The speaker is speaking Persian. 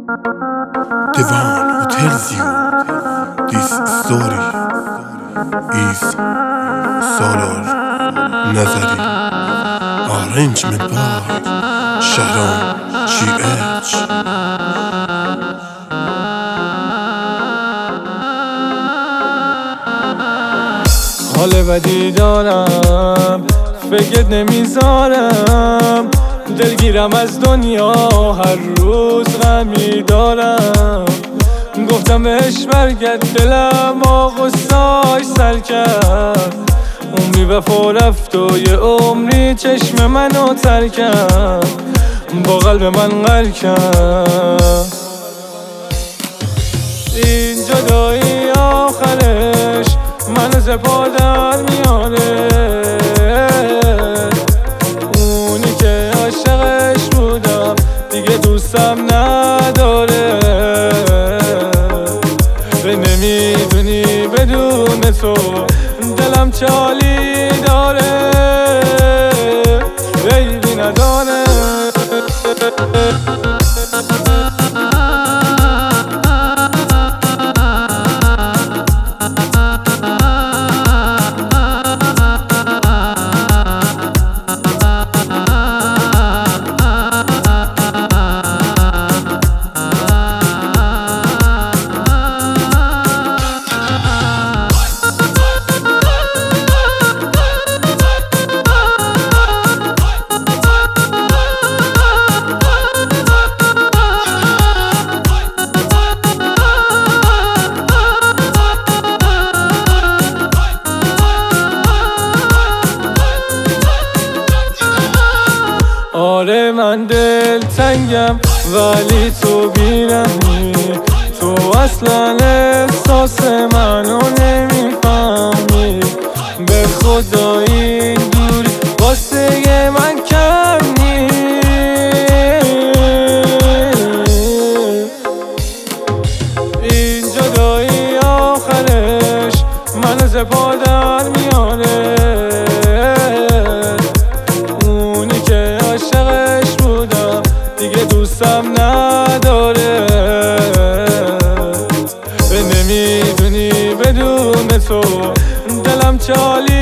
Devon, who tells you this story is Salar Nazari. Arrangement by Shahram GH. حال بدی دارم، فکرت نمیذارم، دلگیرم از دنیا، هر روز غمی دارم. گفتم بهش برگرد، دلم غصه‌اش سر کرد. عمری وفا رفت و یه عمری چشم منو تر کرد، با قلب من غر کرد. این جدایی آخرش منو ز پا در میاره. اونی که عاشقش بودم دیگه دوستم نداره. نمیدونی بدون تو دلم چه حالی داره. بیبی نداره. آره من دل تنگم ولی تو بیرمی. تو اصلا احساس منو نمیفهمی. به خدا این دوری واسه من کم نیست. این جدایی آخرش منو ز پا در میاره. عاشقش بودم دیگه دوستم نداره. نمیدونی بدون تو دلم چه حالی